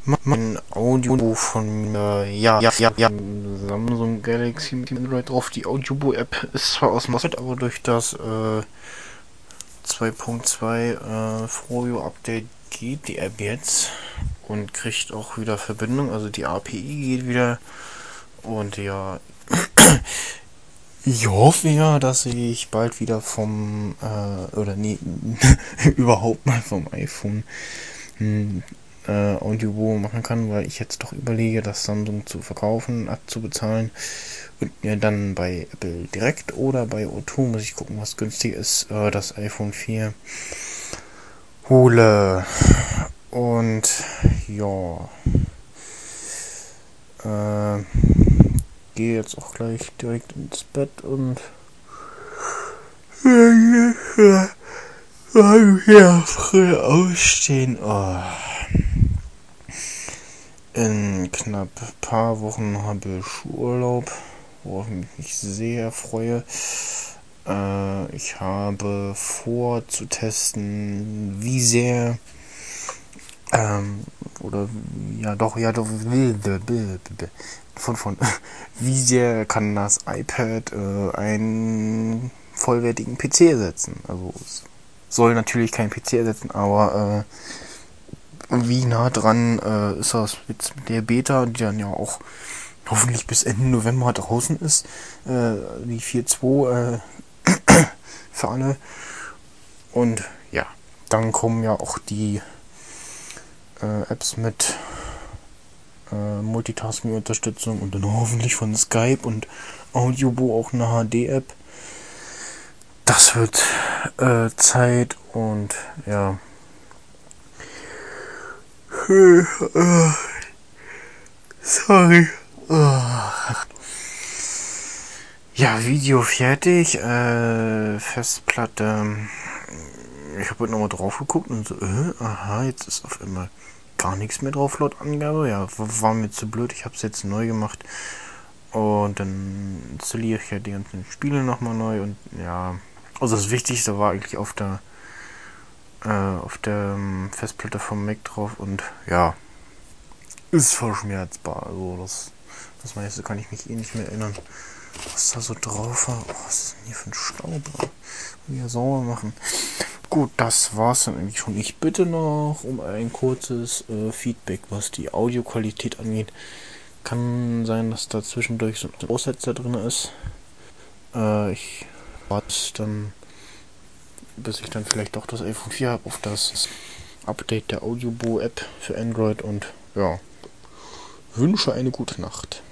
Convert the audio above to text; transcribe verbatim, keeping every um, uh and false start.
Mein Audiobuch von äh, ja, ja, ja, ja, Samsung Galaxy mit dem Android drauf. Die Audiobook-App ist zwar aus dem Markt, aber durch das äh, zwei Punkt zwei äh, Froyo-Update geht die App jetzt und kriegt auch wieder Verbindung. Also die A P I geht wieder. Und ja, ich hoffe ja, dass ich bald wieder vom, äh, oder nee, überhaupt mal vom iPhone hm, äh, Audiobook machen kann, weil ich jetzt doch überlege, das Samsung zu verkaufen, abzubezahlen und mir dann bei Apple direkt oder bei O zwei, muss ich gucken, was günstig ist, äh, das iPhone vier hole. Und ja, äh, gehe jetzt auch gleich direkt ins Bett und ja, früh aufstehen. Oh. In knapp ein paar Wochen habe ich Urlaub, worauf ich mich sehr freue. Äh, ich habe vor zu testen, wie sehr ähm, oder ja doch, ja doch von von wie sehr kann das iPad äh, einen vollwertigen P C ersetzen. Also es soll natürlich kein P C ersetzen, aber äh, wie nah dran äh, ist das jetzt mit der Beta, die dann ja auch hoffentlich bis Ende November draußen ist, äh, die vier Punkt zwei äh, für alle. Und ja, dann kommen ja auch die äh, Apps mit äh, Multitasking-Unterstützung und dann hoffentlich von Skype und Audiobo auch eine H D-App. Das wird äh, Zeit und ja. Sorry. Ja, Video fertig. Äh, Festplatte. Ich habe heute nochmal drauf geguckt und so, äh, aha, jetzt ist auf einmal gar nichts mehr drauf laut Angabe. Ja, war mir zu blöd. Ich habe es jetzt neu gemacht. Und dann installiere ich ja die ganzen Spiele nochmal neu. Und ja, also das Wichtigste war eigentlich auf der äh, auf der ähm, Festplatte vom Mac drauf. Und ja, ist verschmerzbar. Also das, das meiste kann ich mich eh nicht mehr erinnern, was da so drauf war. Oh, was ist denn hier für ein Staub? Wieder sauber machen. Gut, das war's dann eigentlich schon. Ich bitte noch um ein kurzes äh, Feedback, was die Audioqualität angeht. Kann sein, dass da zwischendurch so ein Aussetzer drin ist. Äh, ich warte dann, bis ich dann vielleicht doch das iPhone vier habe, auf das Update der Audiobo-App für Android und ja, wünsche eine gute Nacht.